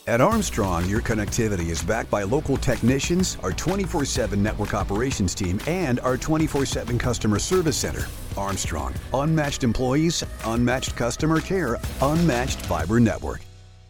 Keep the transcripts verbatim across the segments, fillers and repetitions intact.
At Armstrong, your connectivity is backed by local technicians, our twenty-four seven network operations team, and our twenty-four seven customer service center. Armstrong, unmatched employees, unmatched customer care, unmatched fiber network.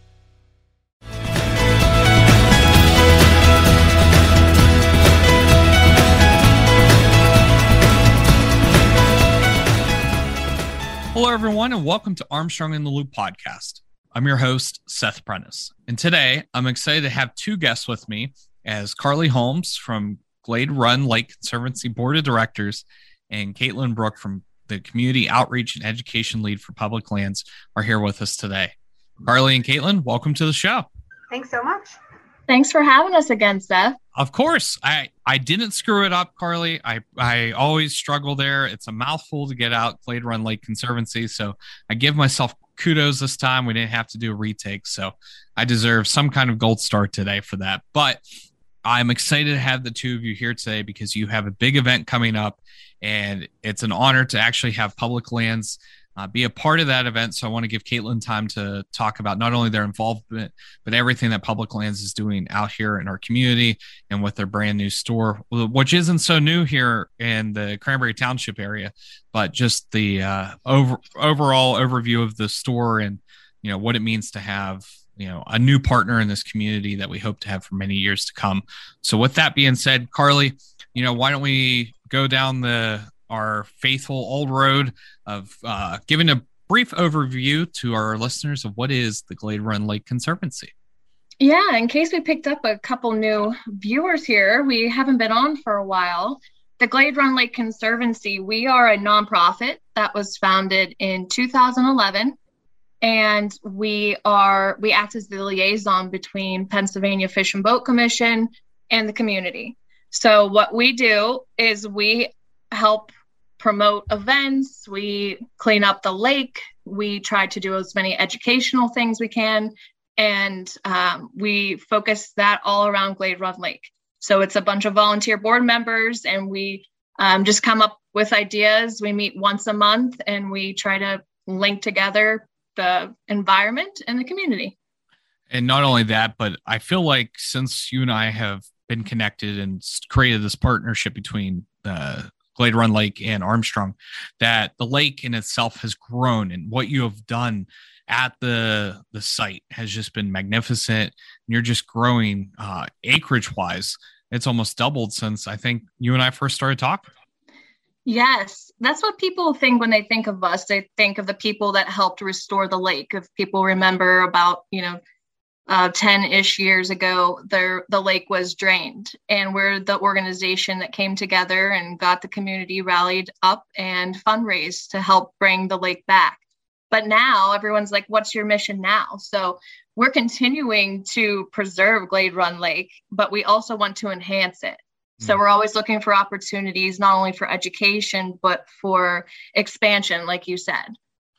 Hello, everyone, and welcome to Armstrong in the Loop podcast. I'm your host, Seth Prentice, and today I'm excited to have two guests with me as Carly Holmes from Glade Run Lake Conservancy Board of Directors and Caitlin Brook from the Community Outreach and Education Lead for Public Lands are here with us today. Carly and Caitlin, welcome to the show. Thanks so much. Thanks for having us again, Seth. Of course. I, I didn't screw it up, Carly. I, I always struggle there. It's a mouthful to get out Glade Run Lake Conservancy, so I give myself kudos this time. We didn't have to do a retake, so I deserve some kind of gold star today for that. But I'm excited to have the two of you here today because you have a big event coming up, and it's an honor to actually have Public Lands uh, be a part of that event. So I want to give Caitlin time to talk about not only their involvement, but everything that Public Lands is doing out here in our community and with their brand new store, which isn't so new here in the Cranberry Township area, but just the uh, over, overall overview of the store and, you know, what it means to have, you know, a new partner in this community that we hope to have for many years to come. So with that being said, Carly, you know, why don't we go down the our faithful old road of uh, giving a brief overview to our listeners of what is the Glade Run Lake Conservancy. Yeah, in case we picked up a couple new viewers here, we haven't been on for a while. The Glade Run Lake Conservancy, we are a nonprofit that was founded in two thousand eleven, and we are we act as the liaison between Pennsylvania Fish and Boat Commission and the community. So what we do is we help promote events, we clean up the lake, we try to do as many educational things we can, and um, we focus that all around Glade Run Lake. So it's a bunch of volunteer board members, and we um, just come up with ideas. We meet once a month, and we try to link together the environment and the community. And not only that, but I feel like since you and I have been connected and created this partnership between the Glade Run Lake and Armstrong, that the lake in itself has grown, and what you have done at the the site has just been magnificent. And you're just growing uh, acreage wise. It's almost doubled since I think you and I first started talking. Yes, that's what people think when they think of us. They think of the people that helped restore the lake. If people remember about, you know, Uh, ten-ish years ago, there the lake was drained, and we're the organization that came together and got the community rallied up and fundraised to help bring the lake back. But now everyone's like, what's your mission now? So we're continuing to preserve Glade Run Lake, but we also want to enhance it. Mm. So we're always looking for opportunities, not only for education, but for expansion, like you said.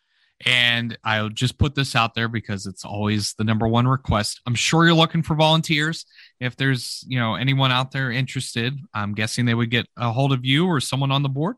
And I'll just put this out there because it's always the number one request. I'm sure you're looking for volunteers. If there's, you know, anyone out there interested, I'm guessing they would get a hold of you or someone on the board.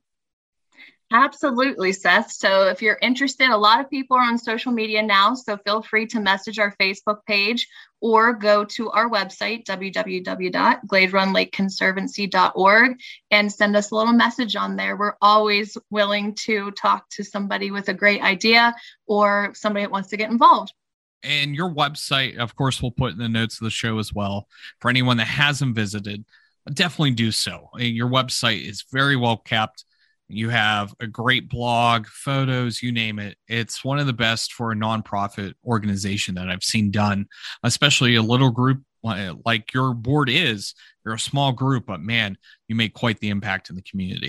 Absolutely, Seth. So if you're interested, a lot of people are on social media now, so feel free to message our Facebook page or go to our website, w w w dot glade run lake conservancy dot org, and send us a little message on there. We're always willing to talk to somebody with a great idea or somebody that wants to get involved. And your website, of course, we'll put in the notes of the show as well. For anyone that hasn't visited, definitely do so. Your website is very well kept. You have a great blog, photos, you name it. It's one of the best for a nonprofit organization that I've seen done, especially a little group like your board is. You're a small group, but man, you make quite the impact in the community.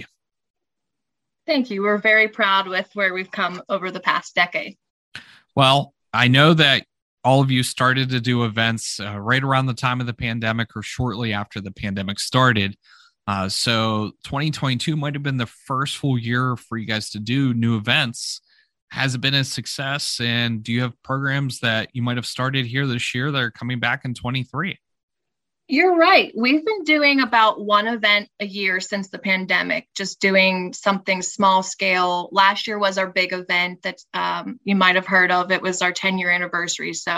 Thank you. We're very proud with where we've come over the past decade. Well, I know that all of you started to do events uh, right around the time of the pandemic or shortly after the pandemic started. Uh, so twenty twenty-two might have been the first full year for you guys to do new events. Has it been a success? And do you have programs that you might have started here this year that are coming back in twenty-three? You're right. We've been doing about one event a year since the pandemic, just doing something small scale. Last year was our big event that um, you might have heard of. It was our ten year anniversary. So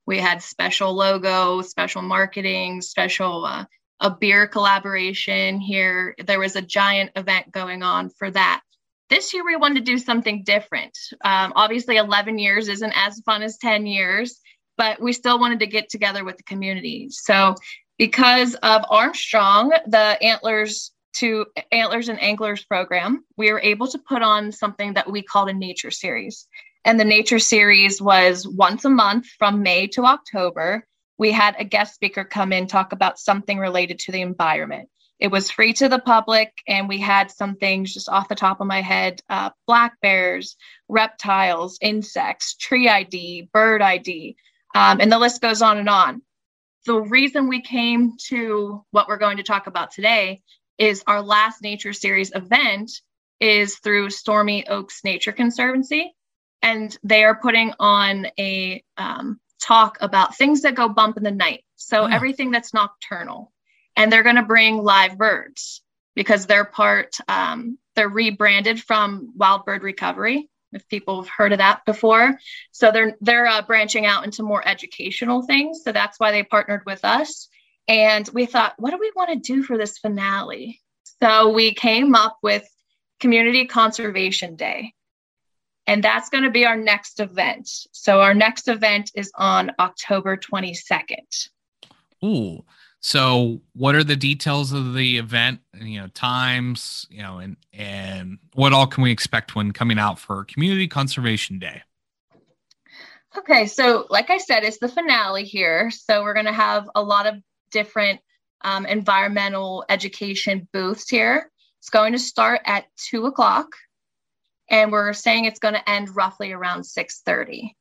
We had special logo, special marketing, special uh, a beer collaboration here. There was a giant event going on for that. This year, we wanted to do something different. Um, obviously, eleven years isn't as fun as ten years, but we still wanted to get together with the community. So because of Armstrong, the Antlers to Antlers and Anglers program, we were able to put on something that we called a nature series. And the nature series was once a month from May to October. We had a guest speaker come in, talk about something related to the environment. It was free to the public, and we had some things just off the top of my head, uh, black bears, reptiles, insects, tree I D, bird I D, um, and the list goes on and on. The reason we came to what we're going to talk about today is our last nature series event is through Stormy Oaks Nature Conservancy, and they are putting on a um, talk about things that go bump in the night. So oh. everything that's nocturnal. And they're going to bring live birds because they're part, um, they're rebranded from Wild Bird Recovery, if people have heard of that before. So they're they're uh, branching out into more educational things. So that's why they partnered with us. And we thought, what do we want to do for this finale? So we came up with Community Conservation Day. And that's going to be our next event. So our next event is on October twenty-second. Ooh. So what are the details of the event, you know, times, you know, and, and what all can we expect when coming out for Community Conservation Day? Okay. So like I said, it's the finale here. So we're going to have a lot of different um, environmental education booths here. It's going to start at two o'clock and we're saying it's going to end roughly around six thirty.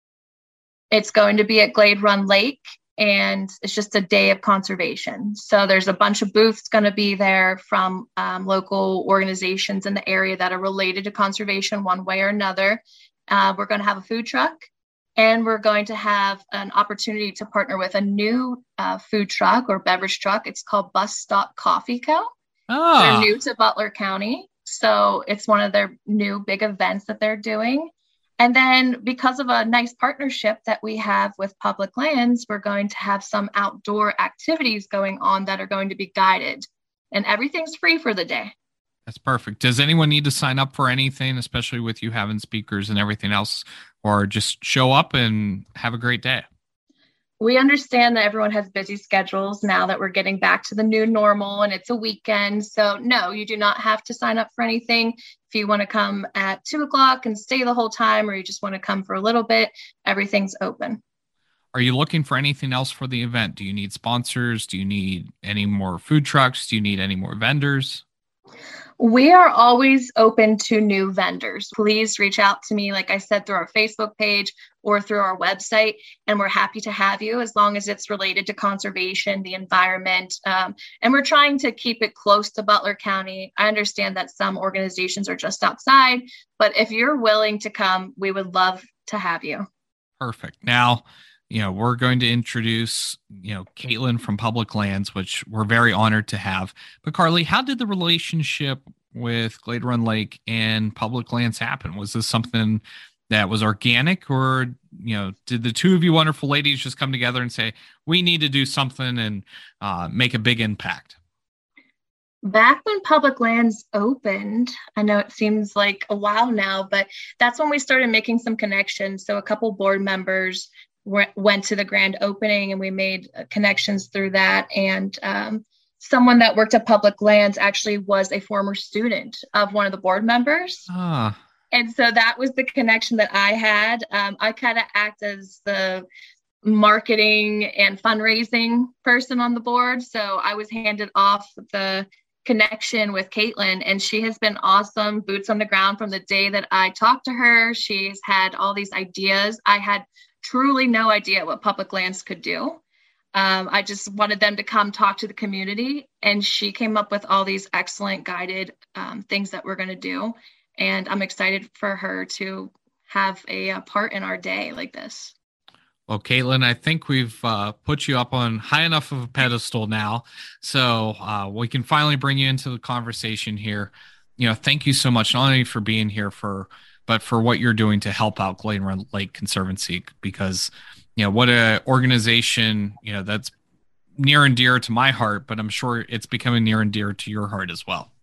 It's going to be at Glade Run Lake. And it's just a day of conservation. So there's a bunch of booths going to be there from um, local organizations in the area that are related to conservation one way or another. Uh, we're going to have a food truck, and we're going to have an opportunity to partner with a new uh, food truck or beverage truck. It's called Bus Stop Coffee Co. Oh. They're new to Butler County. So it's one of their new big events that they're doing. And then because of a nice partnership that we have with Public Lands, we're going to have some outdoor activities going on that are going to be guided. And everything's free for the day. That's perfect. Does anyone need to sign up for anything, especially with you having speakers and everything else, or just show up and have a great day? We understand that everyone has busy schedules now that we're getting back to the new normal and it's a weekend. So no, you do not have to sign up for anything. If you want to come at two o'clock and stay the whole time, or you just want to come for a little bit, everything's open. Are you looking for anything else for the event? Do you need sponsors? Do you need any more food trucks? Do you need any more vendors? We are always open to new vendors. Please reach out to me, like I said, through our Facebook page or through our website, and we're happy to have you as long as it's related to conservation, the environment, um, and we're trying to keep it close to Butler County. I understand that some organizations are just outside, but if you're willing to come, we would love to have you. Perfect. Now, you know, we're going to introduce, you know, Caitlin from Public Lands, which we're very honored to have. But Carly, how did the relationship with Glade Run Lake and Public Lands happen? Was this something that was organic, or, you know, did the two of you wonderful ladies just come together and say, we need to do something and uh, make a big impact? Back when Public Lands opened, I know it seems like a while now, but that's when we started making some connections. So a couple board members went to the grand opening and we made connections through that. And um, someone that worked at Public Lands actually was a former student of one of the board members. Ah. And so that was the connection that I had. Um, I kind of act as the marketing and fundraising person on the board. So I was handed off the connection with Caitlin, and she has been awesome, boots on the ground from the day that I talked to her. She's had all these ideas. I had truly no idea what Public Lands could do. Um, I just wanted them to come talk to the community, and she came up with all these excellent guided um, things that we're going to do. And I'm excited for her to have a, a part in our day like this. Well, Caitlin, I think we've uh, put you up on high enough of a pedestal now, so uh, we can finally bring you into the conversation here. You know, thank you so much, not only for being here, for but for what you're doing to help out Glade Run Lake Conservancy, because you know, what a organization, you know, that's near and dear to my heart, but I'm sure it's becoming near and dear to your heart as well.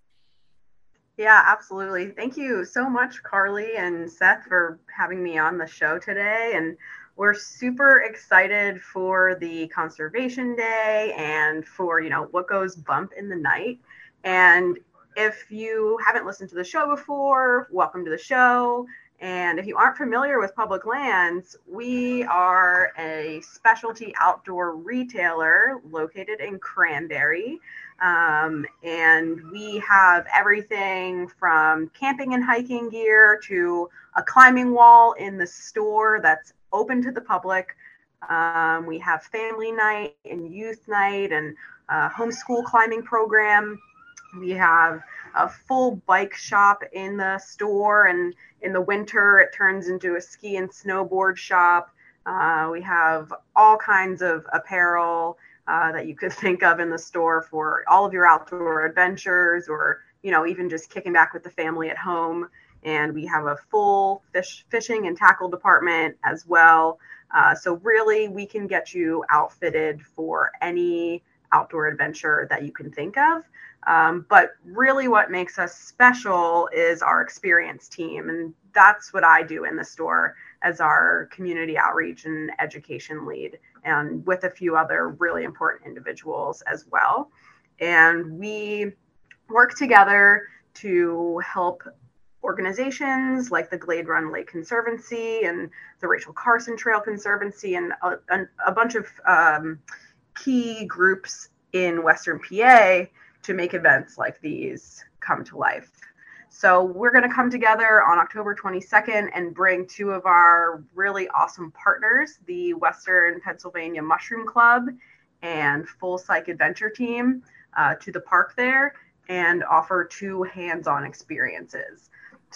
Yeah, absolutely. Thank you so much, Carly and Seth, for having me on the show today. And we're super excited for the Conservation Day and for, you know, what goes bump in the night. And if you haven't listened to the show before, welcome to the show. And if you aren't familiar with Public Lands, we are a specialty outdoor retailer located in Cranberry. Um, and we have everything from camping and hiking gear to a climbing wall in the store that's open to the public. Um, we have family night and youth night and uh, homeschool climbing program. We have a full bike shop in the store, and in the winter it turns into a ski and snowboard shop. Uh, we have all kinds of apparel uh, that you could think of in the store for all of your outdoor adventures, or, you know, even just kicking back with the family at home. And we have a full fish fishing and tackle department as well. Uh, so really, we can get you outfitted for any outdoor adventure that you can think of. Um, but really what makes us special is our experience team. And that's what I do in the store as our community outreach and education lead, and with a few other really important individuals as well. And we work together to help organizations like the Glade Run Lake Conservancy and the Rachel Carson Trail Conservancy and a, a, a bunch of um, key groups in Western P A to make events like these come to life. So we're going to come together on October twenty-second and bring two of our really awesome partners, the Western Pennsylvania Mushroom Club and Full Cycle Adventure Team, uh, to the park there and offer two hands-on experiences.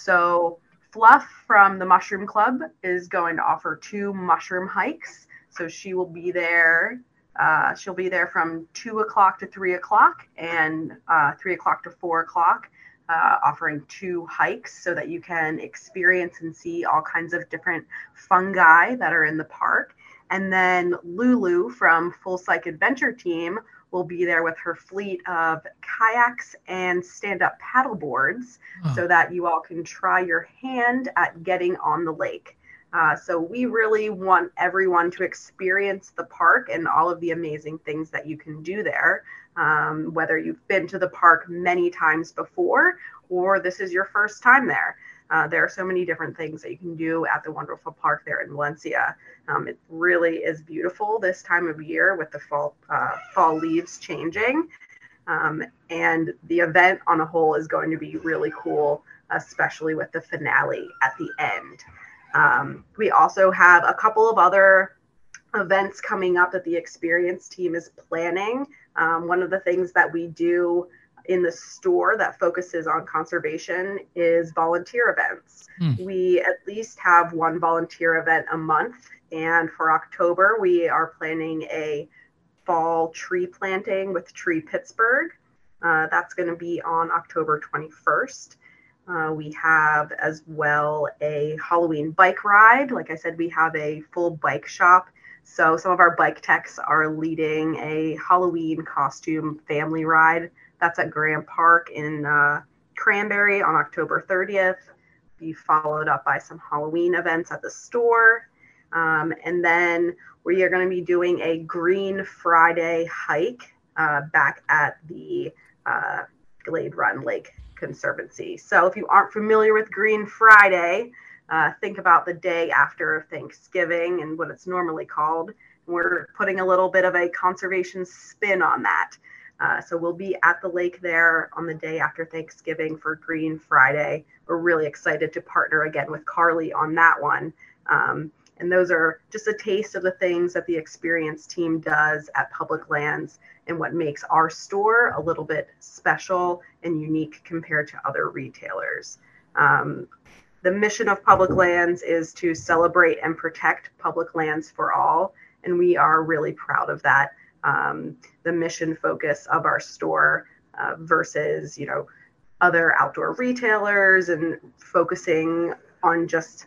So Fluff from the Mushroom Club is going to offer two mushroom hikes. So she will be there Uh, she'll be there from two o'clock to three o'clock and uh, three o'clock to four o'clock, uh, offering two hikes so that you can experience and see all kinds of different fungi that are in the park. And then Lulu from Full Cycle Adventure Team will be there with her fleet of kayaks and stand-up paddle boards, oh. so that you all can try your hand at getting on the lake. Uh, so we really want everyone to experience the park and all of the amazing things that you can do there, um, whether you've been to the park many times before or this is your first time there. Uh, there are so many different things that you can do at the wonderful park there in Valencia. Um, it really is beautiful this time of year with the fall, uh, fall leaves changing. Um, and the event on a whole is going to be really cool, especially with the finale at the end. Um, we also have a couple of other events coming up that the experience team is planning. Um, one of the things that we do in the store that focuses on conservation is volunteer events. Hmm. We at least have one volunteer event a month. And for October, we are planning a fall tree planting with Tree Pittsburgh. Uh, that's going to be on October twenty-first. Uh, we have as well a Halloween bike ride. Like I said, we have a full bike shop. So some of our bike techs are leading a Halloween costume family ride. That's at Graham Park in uh, Cranberry on October thirtieth. Be followed up by some Halloween events at the store. Um, and then we are going to be doing a Green Friday hike uh, back at the uh, Glade Run Lake Conservancy. So if you aren't familiar with Green Friday, uh, think about the day after Thanksgiving and what it's normally called. We're putting a little bit of a conservation spin on that. Uh, so we'll be at the lake there on the day after Thanksgiving for Green Friday. We're really excited to partner again with Carly on that one. Um, and those are just a taste of the things that the experience team does at Public Lands and what makes our store a little bit special and unique compared to other retailers. Um, the mission of Public Lands is to celebrate and protect public lands for all, and we are really proud of that. Um, the mission focus of our store uh, versus, you know, other outdoor retailers and focusing on just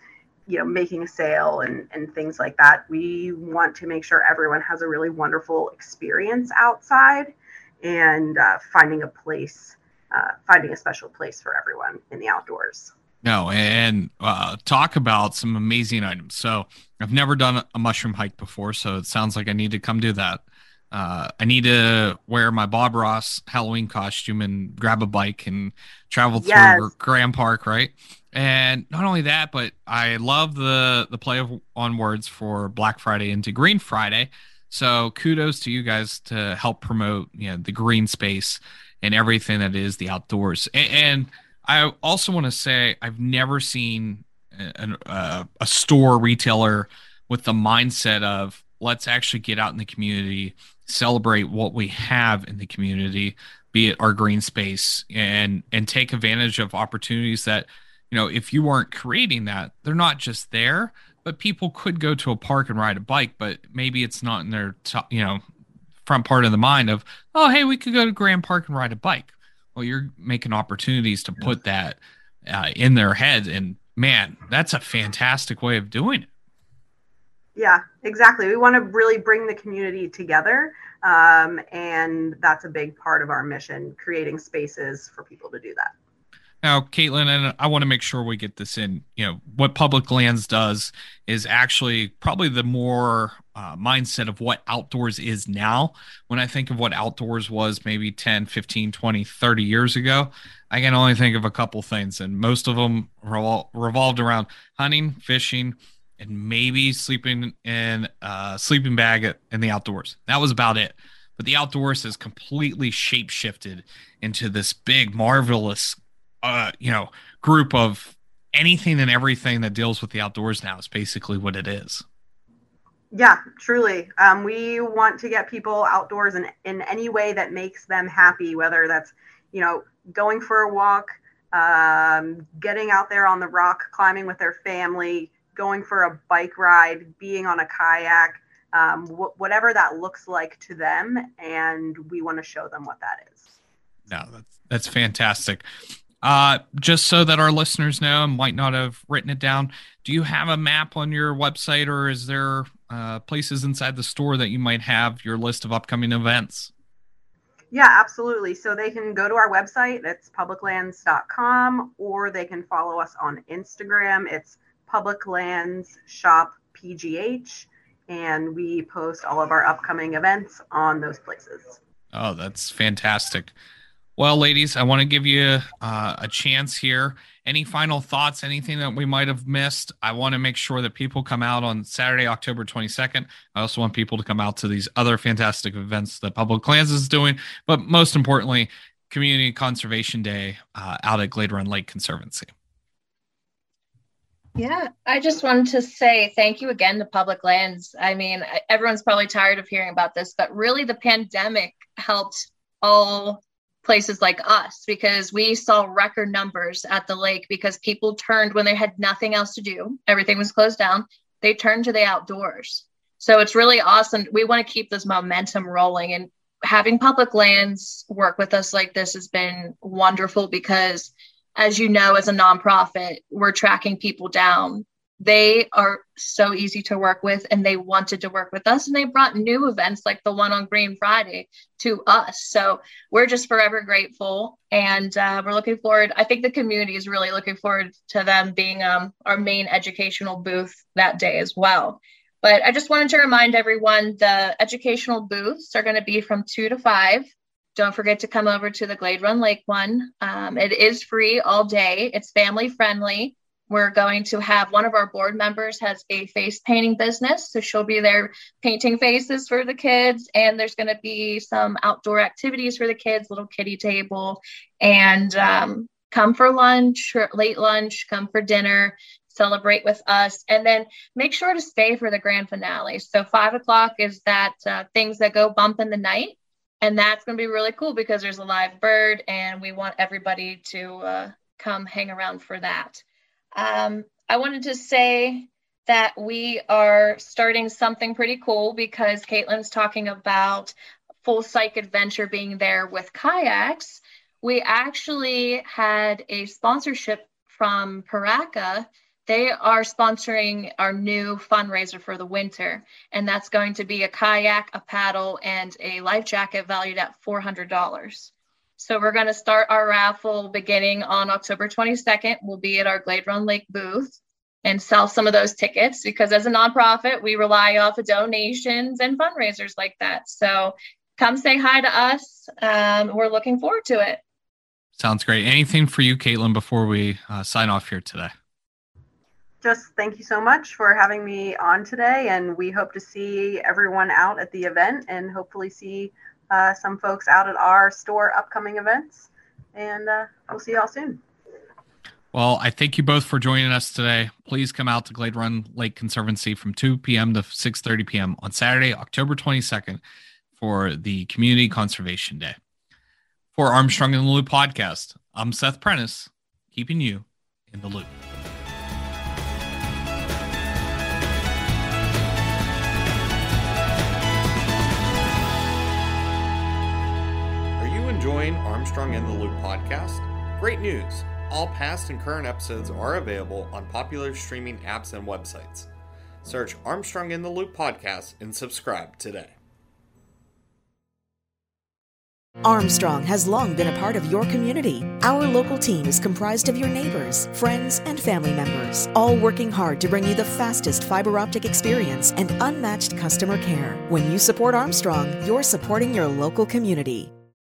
you know, making a sale and, and things like that. We want to make sure everyone has a really wonderful experience outside, and uh, finding a place, uh, finding a special place for everyone in the outdoors. No, and uh, talk about some amazing items. So I've never done a mushroom hike before, so it sounds like I need to come do that. Uh, I need to wear my Bob Ross Halloween costume and grab a bike and travel through Yes. Graham Park, right? And not only that, but I love the the play of, on words for Black Friday into Green Friday. So kudos to you guys to help promote, you know, the green space and everything that is the outdoors. And, and I also want to say I've never seen a, a, a store retailer with the mindset of let's actually get out in the community, celebrate what we have in the community, be it our green space, and and take advantage of opportunities that, you know, if you weren't creating that, they're not just there, but people could go to a park and ride a bike, but maybe it's not in their top, you know, front part of the mind of, oh, hey, we could go to Grand Park and ride a bike. Well, you're making opportunities to put that uh, in their head, and man, that's a fantastic way of doing it. Yeah, exactly. We want to really bring the community together, um, and that's a big part of our mission, creating spaces for people to do that. Now, Caitlin, and I want to make sure we get this in, you know, what Public Lands does is actually probably the more uh, mindset of what outdoors is now. When I think of what outdoors was maybe ten, fifteen, twenty, thirty years ago, I can only think of a couple things, and most of them revol- revolved around hunting, fishing, and maybe sleeping in a sleeping bag in the outdoors. That was about it. But the outdoors has completely shape-shifted into this big, marvelous Uh, you know, group of anything and everything that deals with the outdoors now is basically what it is. Yeah, truly. Um, we want to get people outdoors in, in any way that makes them happy, whether that's, you know, going for a walk, um, getting out there on the rock, climbing with their family, going for a bike ride, being on a kayak, um, wh- whatever that looks like to them. And we want to show them what that is. No, that's, that's fantastic. Uh, just so that our listeners know and might not have written it down, do you have a map on your website, or is there uh, places inside the store that you might have your list of upcoming events? Yeah, absolutely. So they can go to our website, that's public lands dot com, or they can follow us on Instagram. It's Public Lands Shop P G H, and we post all of our upcoming events on those places. Oh, that's fantastic. Well, ladies, I want to give you uh, a chance here. Any final thoughts, anything that we might have missed? I want to make sure that people come out on Saturday, October twenty-second. I also want people to come out to these other fantastic events that Public Lands is doing, but most importantly, Community Conservation Day uh, out at Glade Run Lake Conservancy. Yeah, I just wanted to say thank you again to Public Lands. I mean, everyone's probably tired of hearing about this, but really the pandemic helped all places like us, because we saw record numbers at the lake because people turned when they had nothing else to do. Everything was closed down. They turned to the outdoors. So it's really awesome. We want to keep this momentum rolling, and having Public Lands work with us like this has been wonderful because, as you know, as a nonprofit, we're tracking people down. They are so easy to work with, and they wanted to work with us, and they brought new events like the one on Green Friday to us. So we're just forever grateful, and uh, we're looking forward. I think the community is really looking forward to them being um, our main educational booth that day as well. But I just wanted to remind everyone the educational booths are going to be from two to five. Don't forget to come over to the Glade Run Lake one. Um, it is free all day. It's family friendly. We're going to have one of our board members has a face painting business. So she'll be there painting faces for the kids. And there's going to be some outdoor activities for the kids, little kiddie table, and um, come for lunch, or late lunch, come for dinner, celebrate with us. And then make sure to stay for the grand finale. So five o'clock is that uh, things that go bump in the night. And that's going to be really cool because there's a live bird, and we want everybody to uh, come hang around for that. Um, I wanted to say that we are starting something pretty cool because Caitlin's talking about Full Cyc Adventure being there with kayaks. We actually had a sponsorship from Paraka. They are sponsoring our new fundraiser for the winter, and that's going to be a kayak, a paddle, and a life jacket valued at four hundred dollars. So we're going to start our raffle beginning on October twenty-second. We'll be at our Glade Run Lake booth and sell some of those tickets, because as a nonprofit, we rely off of donations and fundraisers like that. So come say hi to us. Um, we're looking forward to it. Sounds great. Anything for you, Caitlin, before we uh, sign off here today? Just thank you so much for having me on today, and we hope to see everyone out at the event and hopefully see uh, some folks out at our store upcoming events, and uh, we'll see you all soon. Well, I thank you both for joining us today. Please come out to Glade Run Lake Conservancy from two p.m. to six thirty p.m. on Saturday, October twenty-second for the Community Conservation Day. For Armstrong in the Loop podcast, I'm Seth Prentice, keeping you in the loop. Are you enjoying Armstrong in the Loop podcast? Great news! All past and current episodes are available on popular streaming apps and websites. Search Armstrong in the Loop podcast and subscribe today. Armstrong has long been a part of your community. Our local team is comprised of your neighbors, friends, and family members, all working hard to bring you the fastest fiber optic experience and unmatched customer care. When you support Armstrong, you're supporting your local community.